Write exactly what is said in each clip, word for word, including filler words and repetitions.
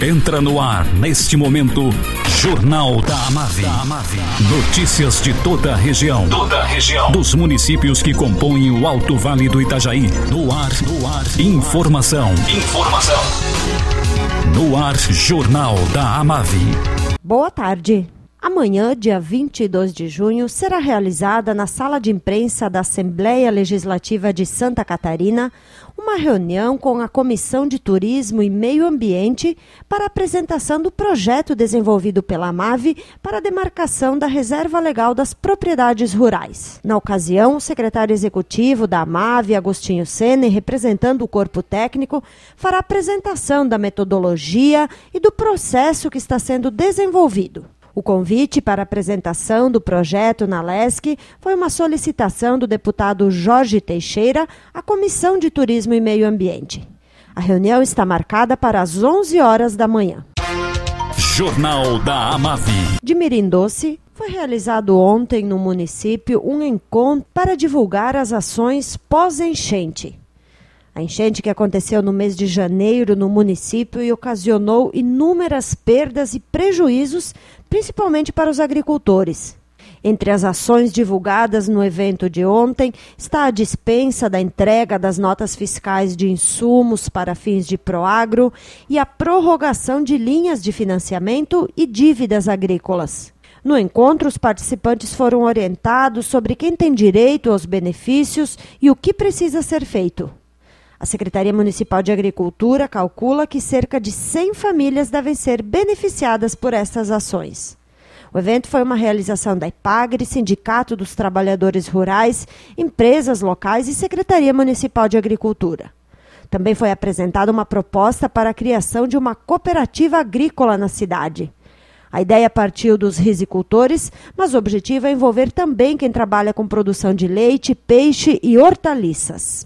Entra no ar, neste momento, Jornal da Amave. Notícias de toda a região. Toda a região. Dos municípios que compõem o Alto Vale do Itajaí. No ar, no ar. Informação. Informação. No ar, Jornal da Amave. Boa tarde. Amanhã, dia vinte e dois de junho, será realizada na Sala de Imprensa da Assembleia Legislativa de Santa Catarina uma reunião com a Comissão de Turismo e Meio Ambiente para a apresentação do projeto desenvolvido pela Amave para a demarcação da Reserva Legal das Propriedades Rurais. Na ocasião, o secretário executivo da Amave, Agostinho Sene, representando o corpo técnico, fará a apresentação da metodologia e do processo que está sendo desenvolvido. O convite para a apresentação do projeto na Lesc foi uma solicitação do deputado Jorge Teixeira à Comissão de Turismo e Meio Ambiente. A reunião está marcada para as onze horas da manhã. Jornal da Amave. De Mirim Doce, foi realizado ontem no município um encontro para divulgar as ações pós-enchente. A enchente que aconteceu no mês de janeiro no município e ocasionou inúmeras perdas e prejuízos, principalmente para os agricultores. Entre as ações divulgadas no evento de ontem está a dispensa da entrega das notas fiscais de insumos para fins de Proagro e a prorrogação de linhas de financiamento e dívidas agrícolas. No encontro, os participantes foram orientados sobre quem tem direito aos benefícios e o que precisa ser feito. A Secretaria Municipal de Agricultura calcula que cerca de cem famílias devem ser beneficiadas por estas ações. O evento foi uma realização da IPAGRE, Sindicato dos Trabalhadores Rurais, empresas locais e Secretaria Municipal de Agricultura. Também foi apresentada uma proposta para a criação de uma cooperativa agrícola na cidade. A ideia partiu dos risicultores, mas o objetivo é envolver também quem trabalha com produção de leite, peixe e hortaliças.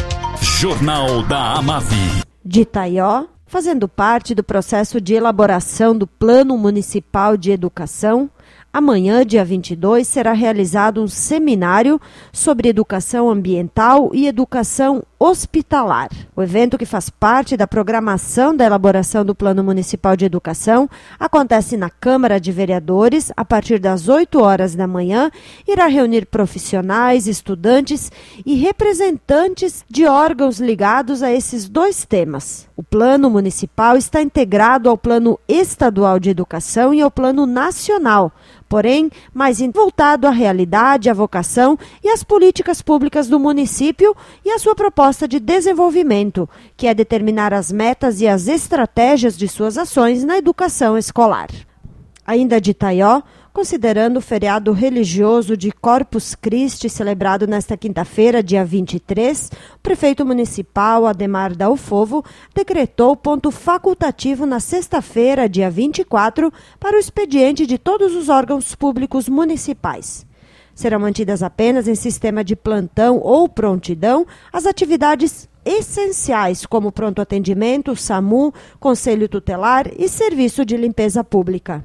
Jornal da Amave. De Itaió, fazendo parte do processo de elaboração do Plano Municipal de Educação, amanhã, dia vinte e dois, será realizado um seminário sobre educação ambiental e educação hospitalar. O evento, que faz parte da programação da elaboração do Plano Municipal de Educação, acontece na Câmara de Vereadores a partir das oito horas da manhã, irá reunir profissionais, estudantes e representantes de órgãos ligados a esses dois temas. O Plano Municipal está integrado ao Plano Estadual de Educação e ao Plano Nacional, porém, mais voltado à realidade, à vocação e às políticas públicas do município e à sua proposta de desenvolvimento, que é determinar as metas e as estratégias de suas ações na educação escolar. Ainda de Itaió, considerando o feriado religioso de Corpus Christi, celebrado nesta quinta-feira, dia vinte e três, o prefeito municipal, Ademar Dalfovo, decretou ponto facultativo na sexta-feira, dia vinte e quatro, para o expediente de todos os órgãos públicos municipais. Serão mantidas apenas em sistema de plantão ou prontidão as atividades essenciais, como pronto atendimento, SAMU, Conselho Tutelar e Serviço de Limpeza Pública.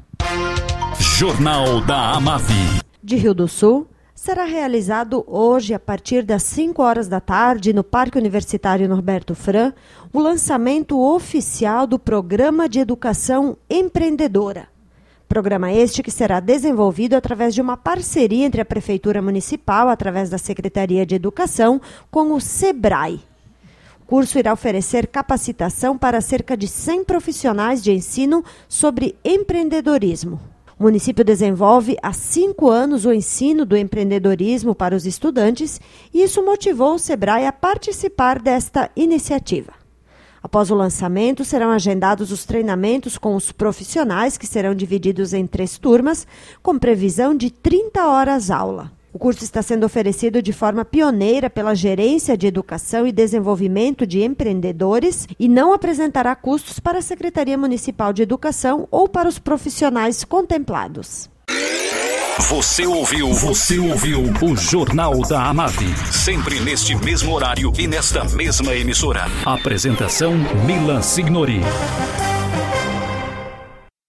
Jornal da Amave. De Rio do Sul, será realizado hoje, a partir das cinco horas da tarde, no Parque Universitário Norberto Fran, o lançamento oficial do Programa de Educação Empreendedora. Programa este que será desenvolvido através de uma parceria entre a Prefeitura Municipal, através da Secretaria de Educação, com o SEBRAE. O curso irá oferecer capacitação para cerca de cem profissionais de ensino sobre empreendedorismo. O município desenvolve há cinco anos o ensino do empreendedorismo para os estudantes e isso motivou o SEBRAE a participar desta iniciativa. Após o lançamento, serão agendados os treinamentos com os profissionais, que serão divididos em três turmas, com previsão de trinta horas aula. O curso está sendo oferecido de forma pioneira pela Gerência de Educação e Desenvolvimento de Empreendedores e não apresentará custos para a Secretaria Municipal de Educação ou para os profissionais contemplados. Você ouviu, você ouviu o Jornal da Amave, sempre neste mesmo horário e nesta mesma emissora. Apresentação Milan Signori.